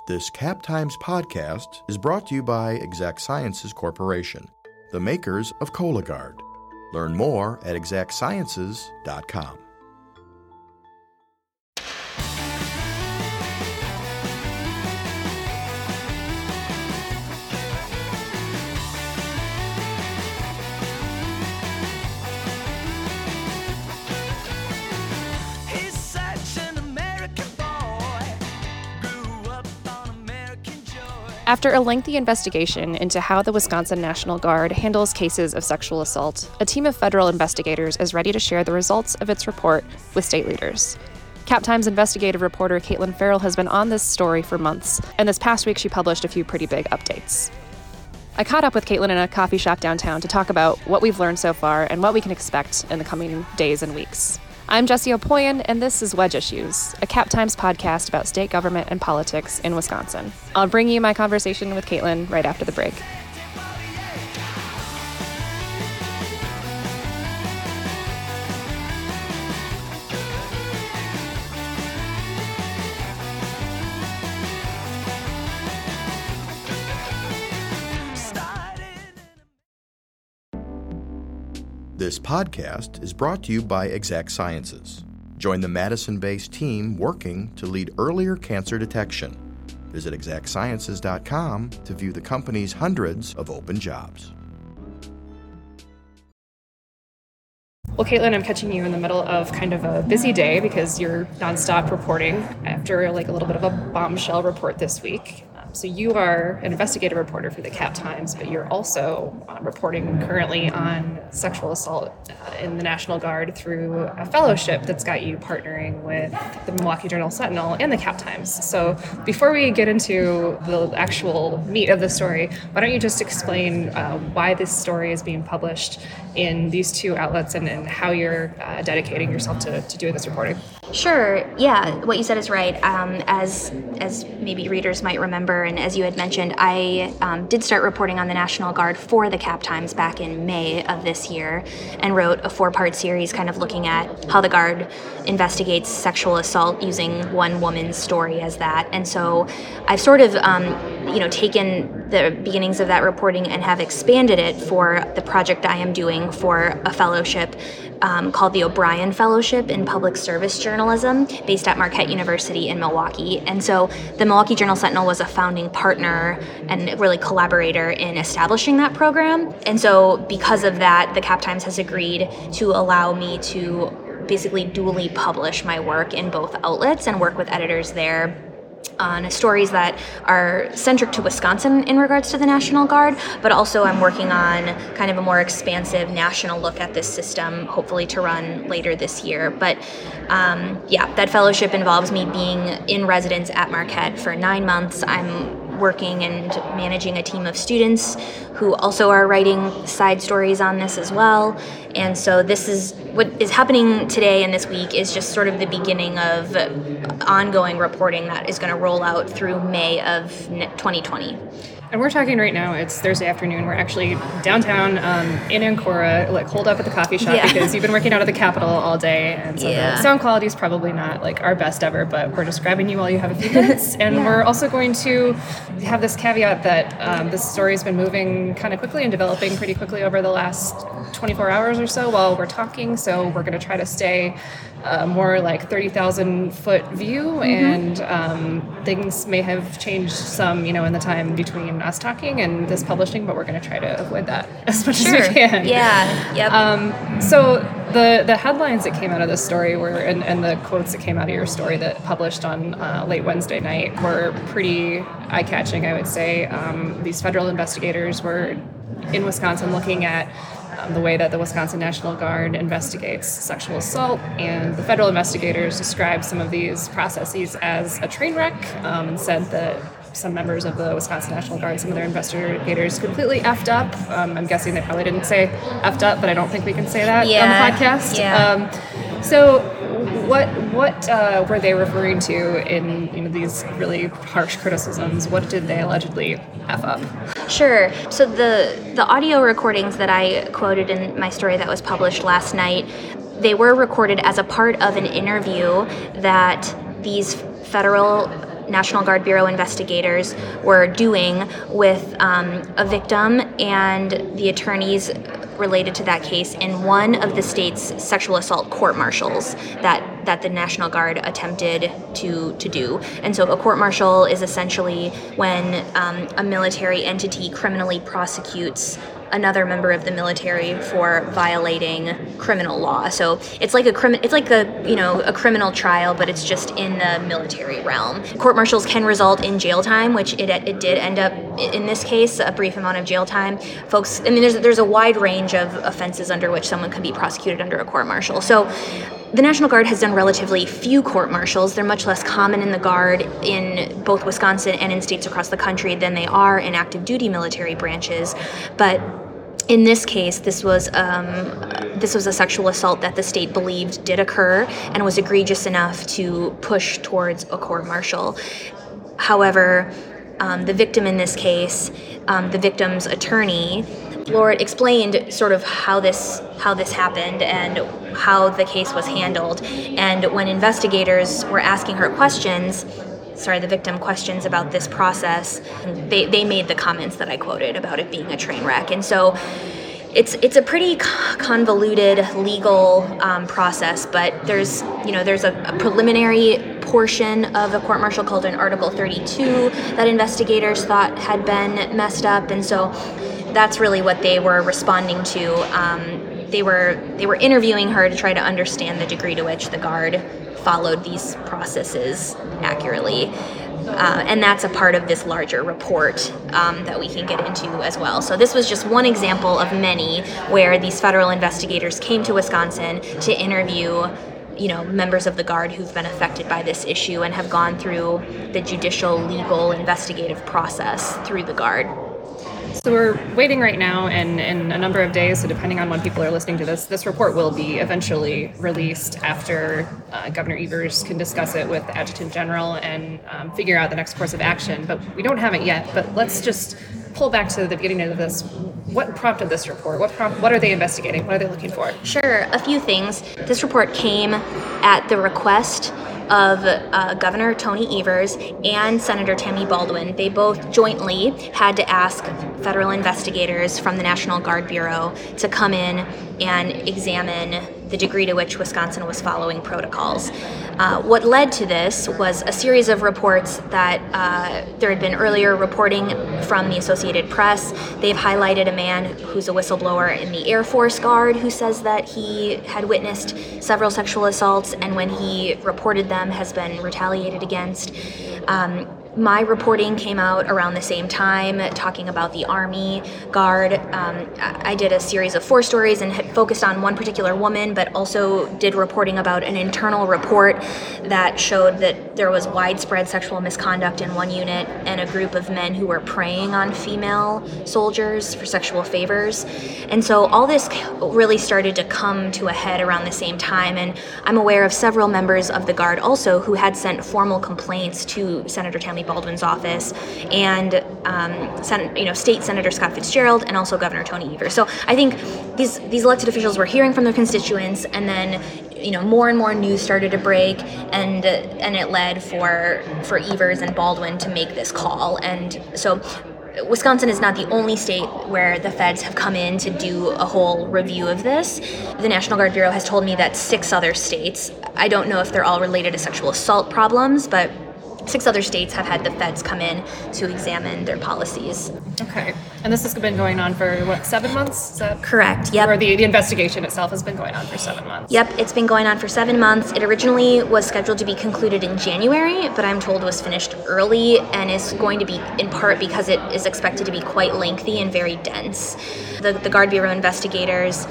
This Cap Times podcast is brought to you by Exact Sciences Corporation, the makers of Cologuard. Learn more at exactsciences.com. After a lengthy investigation into how the Wisconsin National Guard handles cases of sexual assault, a team of federal investigators is ready to share the results of its report with state leaders. Cap Times investigative reporter Caitlin Farrell has been on this story for months, and this past week she published a few pretty big updates. I caught up with Caitlin in a coffee shop downtown to talk about what we've learned so far and what we can expect in the coming days and weeks. I'm Jessie Opoyan, and this is Wedge Issues, a Cap Times podcast about state government and politics in Wisconsin. I'll bring you my conversation with Caitlin right after the break. This podcast is brought to you by Exact Sciences. Join the Madison-based team working to lead earlier cancer detection. Visit exactsciences.com to view the company's hundreds of open jobs. Well, Caitlin, I'm catching you in the middle of kind of a busy day because you're nonstop reporting after a little bit of a bombshell report this week. So you are an investigative reporter for the Cap Times, but you're also reporting currently on sexual assault in the National Guard through a fellowship that's got you partnering with the Milwaukee Journal-Sentinel and the Cap Times. So before we get into the actual meat of the story, why don't you just explain why this story is being published in these two outlets and how you're dedicating yourself to doing this reporting? Sure. Yeah, what you said is right. As maybe readers might remember, and as you had mentioned, I did start reporting on the National Guard for the Cap Times back in May of this year and wrote a 4-part series kind of looking at how the Guard investigates sexual assault using one woman's story as that. And so I've sort of, taken the beginnings of that reporting and have expanded it for the project I am doing for a fellowship called the O'Brien Fellowship in Public Service Journalism, based at Marquette University in Milwaukee. And so the Milwaukee Journal-Sentinel was a founding partner and really collaborator in establishing that program. And so because of that, the Cap Times has agreed to allow me to basically dually publish my work in both outlets and work with editors there on stories that are centric to Wisconsin in regards to the National Guard, but also I'm working on kind of a more expansive national look at this system, hopefully to run later this year. But that fellowship involves me being in residence at Marquette for 9 months. I'm working and managing a team of students who also are writing side stories on this as well. And so this is what is happening today and this week is just sort of the beginning of ongoing reporting that is going to roll out through May of 2020. And we're talking right now, it's Thursday afternoon. We're actually downtown in Ancora, holed up at the coffee shop because you've been working out of the Capitol all day. And so the sound quality is probably not our best ever, but we're just grabbing you while you have a few minutes. And we're also going to have this caveat that this story's been moving kind of quickly and developing pretty quickly over the last 24 hours or so while we're talking. So we're going to try to stay more 30,000 foot view, and things may have changed some, in the time between us talking and this publishing, but we're going to try to avoid that as much as we can. Yeah. Yep. So the headlines that came out of this story were, and the quotes that came out of your story that published on late Wednesday night were pretty eye-catching, I would say. These federal investigators were in Wisconsin looking at the way that the Wisconsin National Guard investigates sexual assault, and the federal investigators described some of these processes as a train wreck, and said that some members of the Wisconsin National Guard, some of their investigators completely effed up. I'm guessing they probably didn't say effed up, but I don't think we can say that on the podcast. Yeah. So what were they referring to in these really harsh criticisms? What did they allegedly F up? Sure. So the audio recordings that I quoted in my story that was published last night, they were recorded as a part of an interview that these federal National Guard Bureau investigators were doing with a victim and the attorneys related to that case in one of the state's sexual assault court-martials that the National Guard attempted to do. And so a court-martial is essentially when a military entity criminally prosecutes another member of the military for violating criminal law. So it's like a criminal trial, but it's just in the military realm. Court-martials can result in jail time, which it did end up in this case, a brief amount of jail time. Folks, I mean, there's a wide range of offenses under which someone can be prosecuted under a court-martial. So the National Guard has done relatively few court-martials. They're much less common in the Guard in both Wisconsin and in states across the country than they are in active duty military branches. But in this case, this was a sexual assault that the state believed did occur and was egregious enough to push towards a court-martial. However, the victim in this case, the victim's attorney, Laura, explained sort of how this happened and how the case was handled. And when investigators were asking her the victim questions about this process, they made the comments that I quoted about it being a train wreck. And so it's a pretty convoluted legal process, but there's a preliminary portion of a court-martial called an Article 32 that investigators thought had been messed up, and so that's really what they were responding to. They were interviewing her to try to understand the degree to which the Guard followed these processes accurately. And that's a part of this larger report that we can get into as well. So this was just one example of many where these federal investigators came to Wisconsin to interview members of the Guard who've been affected by this issue and have gone through the judicial, legal, investigative process through the Guard. So we're waiting right now, and in a number of days, so depending on when people are listening to this report will be eventually released after Governor Evers can discuss it with the Adjutant General and figure out the next course of action. But we don't have it yet, but let's just pull back to the beginning of this. What prompted this report? What are they investigating? What are they looking for? Sure, a few things. This report came at the request of Governor Tony Evers and Senator Tammy Baldwin. They both jointly had to ask federal investigators from the National Guard Bureau to come in and examine the degree to which Wisconsin was following protocols. What led to this was a series of reports that there had been earlier reporting from the Associated Press. They've highlighted a man who's a whistleblower in the Air Force Guard who says that he had witnessed several sexual assaults and when he reported them has been retaliated against. My reporting came out around the same time, talking about the Army Guard. I did a series of 4 stories and had focused on one particular woman, but also did reporting about an internal report that showed that there was widespread sexual misconduct in one unit and a group of men who were preying on female soldiers for sexual favors. And so all this really started to come to a head around the same time, and I'm aware of several members of the Guard also who had sent formal complaints to Senator Tammy Baldwin's office and State Senator Scott Fitzgerald and also Governor Tony Evers. So I think these elected officials were hearing from their constituents, and then more and more news started to break, and it led for Evers and Baldwin to make this call. And so Wisconsin is not the only state where the feds have come in to do a whole review of this. The National Guard Bureau has told me that 6 other states, I don't know if they're all related to sexual assault problems, but 6 other states have had the feds come in to examine their policies. Okay. And this has been going on for, 7 months? Is that correct? Yep. Or the investigation itself has been going on for 7 months? Yep, it's been going on for 7 months. It originally was scheduled to be concluded in January, but I'm told was finished early and is going to be in part because it is expected to be quite lengthy and very dense. The Guard Bureau investigators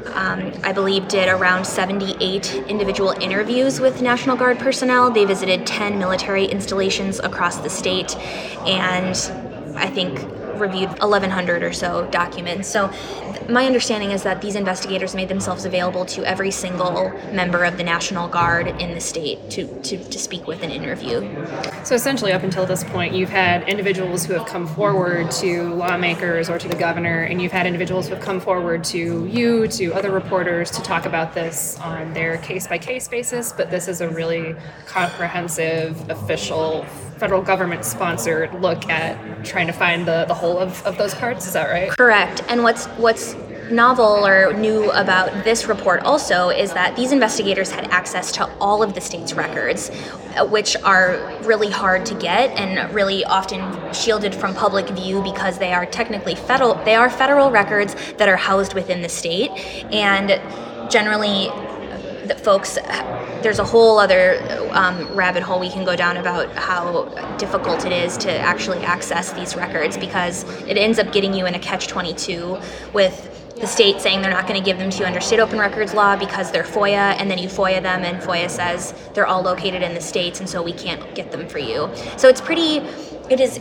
I believe did around 78 individual interviews with National Guard personnel. They visited 10 military installations across the state and I think reviewed 1,100 or so documents. So my understanding is that these investigators made themselves available to every single member of the National Guard in the state to speak with and interview. So essentially up until this point, you've had individuals who have come forward to lawmakers or to the governor, and you've had individuals who have come forward to you, to other reporters to talk about this on their case-by-case basis, but this is a really comprehensive, official federal government-sponsored look at trying to find the whole of those cards. Is that right? Correct. And what's novel or new about this report also is that these investigators had access to all of the state's records, which are really hard to get and really often shielded from public view because they are technically federal records that are housed within the state. And generally, there's a whole other rabbit hole we can go down about how difficult it is to actually access these records, because it ends up getting you in a catch-22 with the state saying they're not going to give them to you under state open records law because they're FOIA, and then you FOIA them and FOIA says they're all located in the states and so we can't get them for you. So it is,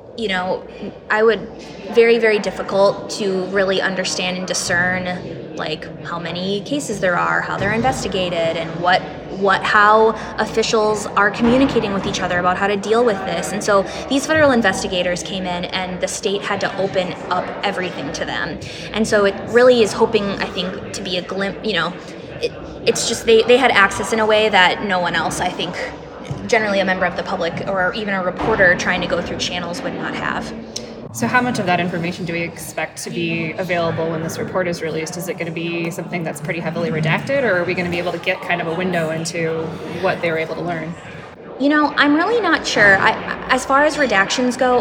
I would very, very difficult to really understand and discern like how many cases there are, how they're investigated, and how officials are communicating with each other about how to deal with this. And so these federal investigators came in and the state had to open up everything to them. And so it really is hoping, I think, to be a glimpse, it's just they had access in a way that no one else, I think, generally a member of the public or even a reporter trying to go through channels would not have. So how much of that information do we expect to be available when this report is released? Is it going to be something that's pretty heavily redacted, or are we going to be able to get kind of a window into what they were able to learn? I'm really not sure. As far as redactions go,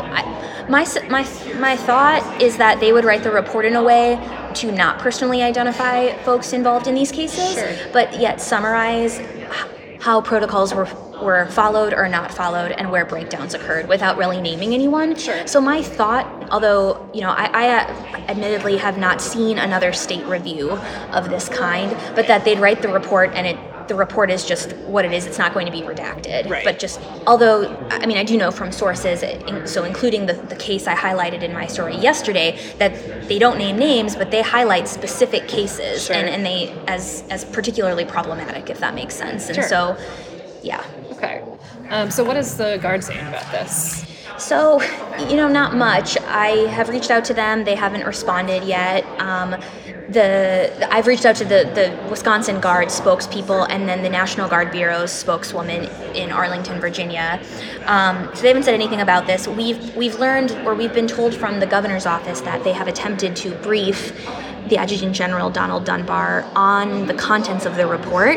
my thought is that they would write the report in a way to not personally identify folks involved in these cases, sure, but yet summarize how protocols were followed or not followed and where breakdowns occurred without really naming anyone. Sure. So my thought, although, I admittedly have not seen another state review of this kind, but that they'd write the report and the report is just what it is. It's not going to be redacted. Right. But just, although, I do know from sources, so including the case I highlighted in my story yesterday, that they don't name names, but they highlight specific cases, sure, and they as particularly problematic, if that makes sense. And sure, so, yeah. Okay. So what is the Guard saying about this? So, not much. I have reached out to them. They haven't responded yet. I've reached out to the Wisconsin Guard spokespeople and then the National Guard Bureau's spokeswoman in Arlington, Virginia. So they haven't said anything about this. We've learned, or we've been told from the governor's office, that they have attempted to brief the Adjutant General Donald Dunbar on the contents of the report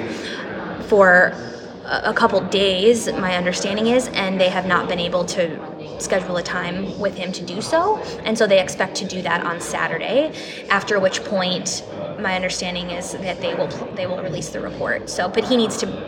for a couple days, my understanding is, and they have not been able to schedule a time with him to do so. And so they expect to do that on Saturday, after which point my understanding is that they will release the report. So, but he needs to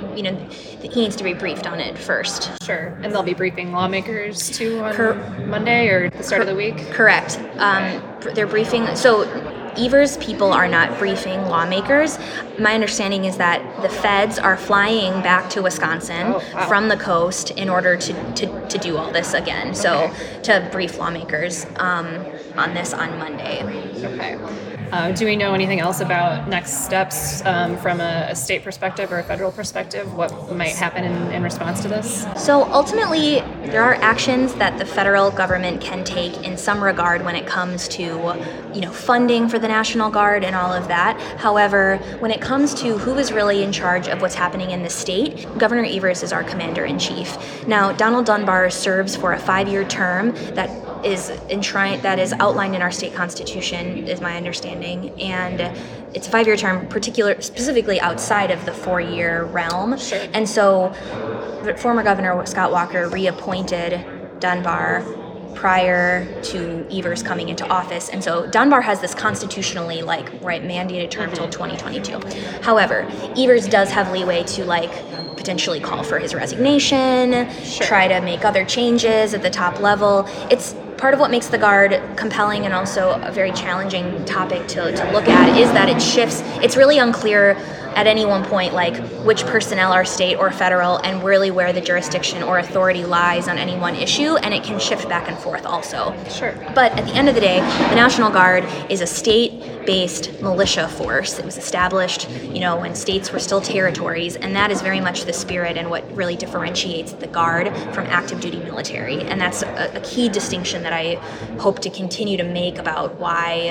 be briefed on it first. Sure. And they'll be briefing lawmakers too on Monday or the start of the week? Correct. They're briefing, so Evers people are not briefing lawmakers. My understanding is that the feds are flying back to Wisconsin from the coast in order to do all this again. So to brief lawmakers on this on Monday. Okay. Do we know anything else about next steps from a state perspective or a federal perspective? What might happen in response to this? So ultimately, there are actions that the federal government can take in some regard when it comes to, funding for the National Guard and all of that. However, when it comes to who is really in charge of what's happening in the state, Governor Evers is our commander-in-chief. Now, Donald Dunbar serves for a 5-year term that is outlined in our state constitution, is my understanding, and it's a 5-year term, specifically outside of the 4-year realm. Sure. And so, former Governor Scott Walker reappointed Dunbar prior to Evers coming into office, and so Dunbar has this constitutionally mandated term till 2022. However, Evers does have leeway to potentially call for his resignation, sure, try to make other changes at the top level. It's part of what makes the Guard compelling and also a very challenging topic to look at is that it shifts. It's really unclear at any one point which personnel are state or federal and really where the jurisdiction or authority lies on any one issue, and it can shift back and forth also. Sure. But at the end of the day, the National Guard is a state-based militia force. It was established, when states were still territories, and that is very much the spirit and what really differentiates the Guard from active duty military. And that's a key distinction that I hope to continue to make about why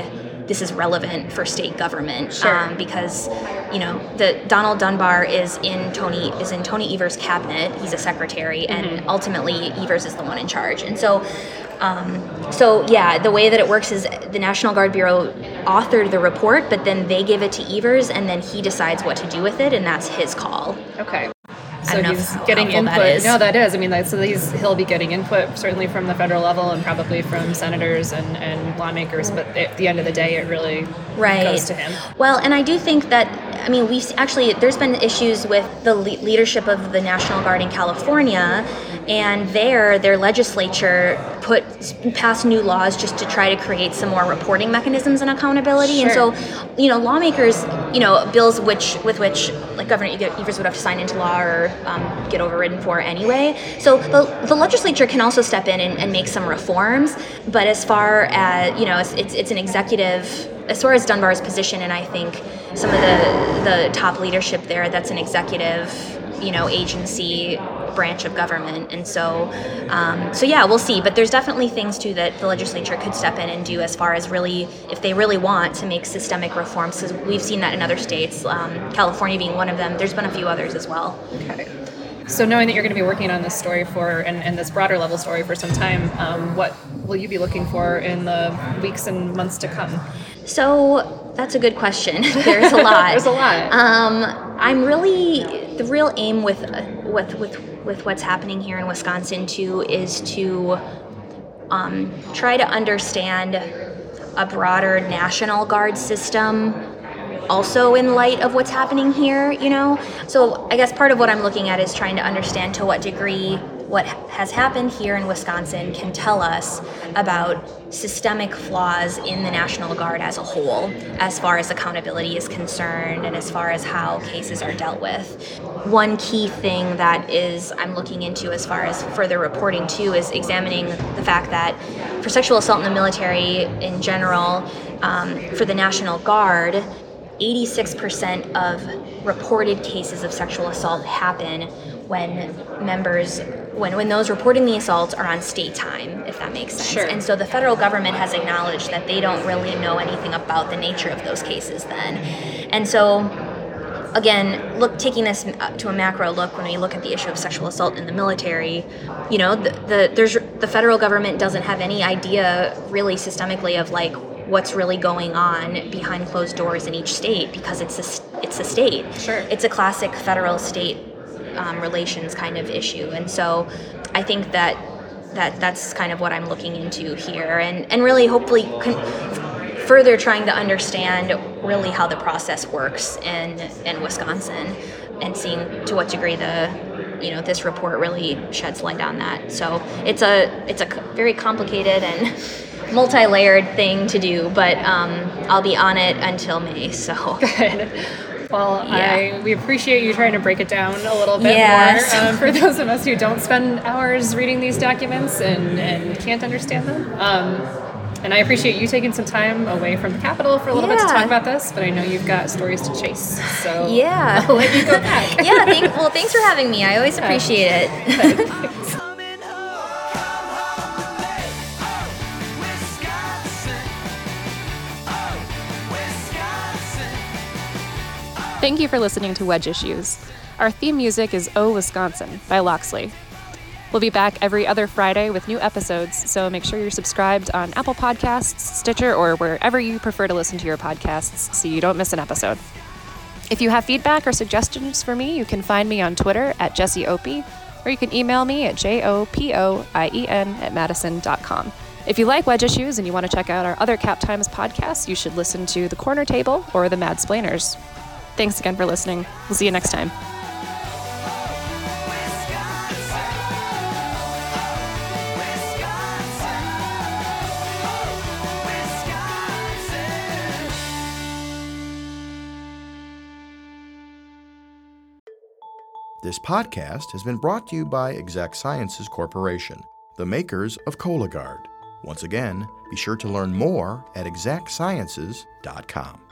this is relevant for state government. Sure. Because, the Donald Dunbar is in Tony Evers' cabinet. He's a secretary, and ultimately Evers is the one in charge. And so the way that it works is the National Guard Bureau authored the report, but then they give it to Evers, and then he decides what to do with it, and that's his call. Okay. I So don't know he's how getting helpful input. that is. No, that is. I mean, he'll be getting input certainly from the federal level and probably from senators and lawmakers. But at the end of the day, it really goes to him. Well, and I do think that, there's been issues with the leadership of the National Guard in California, and their legislature passed new laws just to try to create some more reporting mechanisms and accountability. Sure. And so, lawmakers, bills with which like Governor Evers would have to sign into law or get overridden for anyway. So the legislature can also step in and make some reforms. But as far as, it's an executive, as far as Dunbar's position, and I think some of the top leadership there, that's an executive, agency branch of government. And so we'll see. But there's definitely things too that the legislature could step in and do as far as really, if they really want to make systemic reforms. Because we've seen that in other states, California being one of them. There's been a few others as well. Okay. So knowing that you're going to be working on this story and this broader level story for some time, what will you be looking for in the weeks and months to come? So that's a good question. There's a lot. There's a lot. The real aim with what's happening here in Wisconsin too is to try to understand a broader National Guard system also in light of what's happening here, So I guess part of what I'm looking at is trying to understand to what degree what has happened here in Wisconsin can tell us about systemic flaws in the National Guard as a whole, as far as accountability is concerned and as far as how cases are dealt with. One key thing that I'm looking into as far as further reporting too is examining the fact that for sexual assault in the military in general, for the National Guard, 86% of reported cases of sexual assault happen when those reporting the assaults are on state time, if that makes sense. Sure. And so the federal government has acknowledged that they don't really know anything about the nature of those cases then. And so, again, taking this to a macro look, when we look at the issue of sexual assault in the military, the federal government doesn't have any idea really systemically of like what's really going on behind closed doors in each state, because it's a state. Sure. It's a classic federal-state relations kind of issue. And so I think that's kind of what I'm looking into here, and really hopefully further trying to understand really how the process works in Wisconsin, and seeing to what degree this report really sheds light on that. So it's a very complicated and multi-layered thing to do, but I'll be on it until May. So good. Well, yeah. We appreciate you trying to break it down a little bit Yes. more for those of us who don't spend hours reading these documents and can't understand them. And I appreciate you taking some time away from the Capitol for a little bit to talk about this, but I know you've got stories to chase, so yeah. I'll let you go back. Yeah, thanks for having me. I always appreciate it. Thank you for listening to Wedge Issues. Our theme music is Oh Wisconsin by Loxley. We'll be back every other Friday with new episodes, so make sure you're subscribed on Apple Podcasts, Stitcher, or wherever you prefer to listen to your podcasts so you don't miss an episode. If you have feedback or suggestions for me, you can find me on Twitter at Jessie Opie, or you can email me at jopoien@madison.com. If you like Wedge Issues and you want to check out our other Cap Times podcasts, you should listen to The Corner Table or The Madsplainers. Thanks again for listening. We'll see you next time. This podcast has been brought to you by Exact Sciences Corporation, the makers of Cologuard. Once again, be sure to learn more at exactsciences.com.